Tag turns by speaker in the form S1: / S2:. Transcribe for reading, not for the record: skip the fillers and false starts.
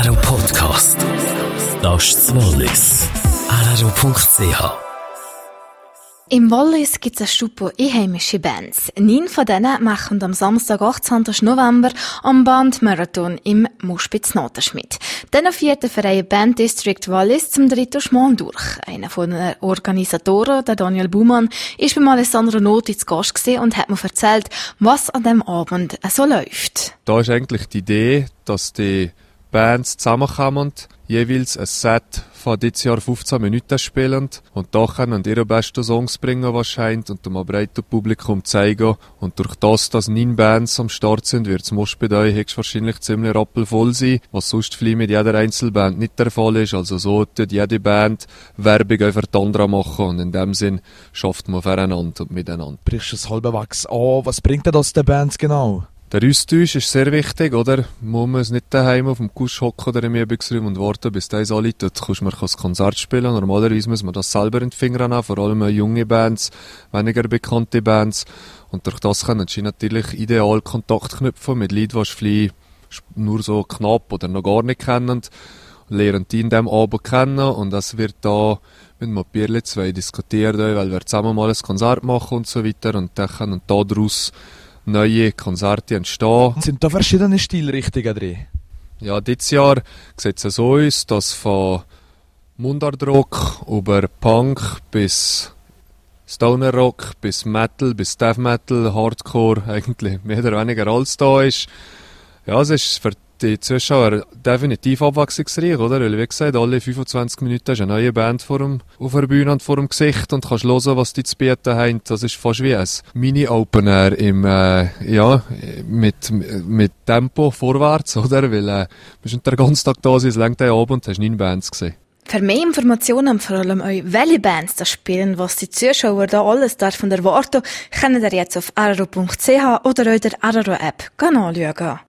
S1: RRO Podcast. Das ist das Wallis. RRO.ch.
S2: Im Wallis gibt es eine Stube einheimische Bands. 9 von denen machen am Samstag, 18. November, am Bandmarathon im Muspitz Notenschmidt. Dann feiert der Verein Band District Wallis zum 3. Mal durch. Einer von den Organisatoren, der Daniel Baumann, ist beim Alessandro Noti zu Gast gewesen und hat mir erzählt, was an diesem Abend so läuft.
S3: Da ist eigentlich die Idee, dass die Bands zusammenkommen, jeweils ein Set von dieses Jahr 15 Minuten spielen und da können ihre besten Songs bringen, was scheint, und dem breiten Publikum zeigen. Und durch das, dass 9 Bands am Start sind, wird das Moshpit wahrscheinlich ziemlich rappelvoll sein, was sonst vielleicht mit jeder Einzelband nicht der Fall ist. Also so tut jede Band Werbung für die andere machen und in dem Sinn schafft man füreinander und miteinander.
S4: Brichst du es halbwegs an? Was bringt denn das den Bands genau?
S3: Der Austausch ist sehr wichtig, oder? Muss man es nicht daheim auf dem Couch hocken oder im Übungsraum und warten, bis das alle tut. Kannst du das Konzert spielen. Normalerweise muss man das selber in die Finger haben, vor allem junge Bands, weniger bekannte Bands. Und durch das können sie natürlich ideal Kontakt knüpfen mit Leuten, die vielleicht nur so knapp oder noch gar nicht kennen. Lernen die in diesem Abend kennen und das wird da mit dem Bierli 2 diskutiert, weil wir zusammen mal ein Konzert machen und so weiter und dann können daraus neue Konzerte entstehen.
S4: Sind da verschiedene Stilrichtungen drin?
S3: Ja, dieses Jahr sieht es so aus, dass von Mundartrock über Punk bis Stoner Rock, bis Metal, bis Death Metal, Hardcore, eigentlich mehr oder weniger alles da ist. Ja, es ist für die Zuschauer definitiv abwechslungsreich, oder? Weil, wie gesagt, alle 25 Minuten hast du eine neue Band auf der Bühne und vor dem Gesicht und kannst hören, was die zu bieten haben. Das ist fast wie ein Mini-Opener mit Tempo vorwärts, oder? Weil, du bist den ganzen Tag da sein, es reicht den Abend und hast 9 Bands gesehen.
S2: Für mehr Informationen, vor allem euch, welche Bands da spielen, was die Zuschauer da alles davon erwarten, könnt ihr jetzt auf rro.ch oder eurer RRO-App anschauen.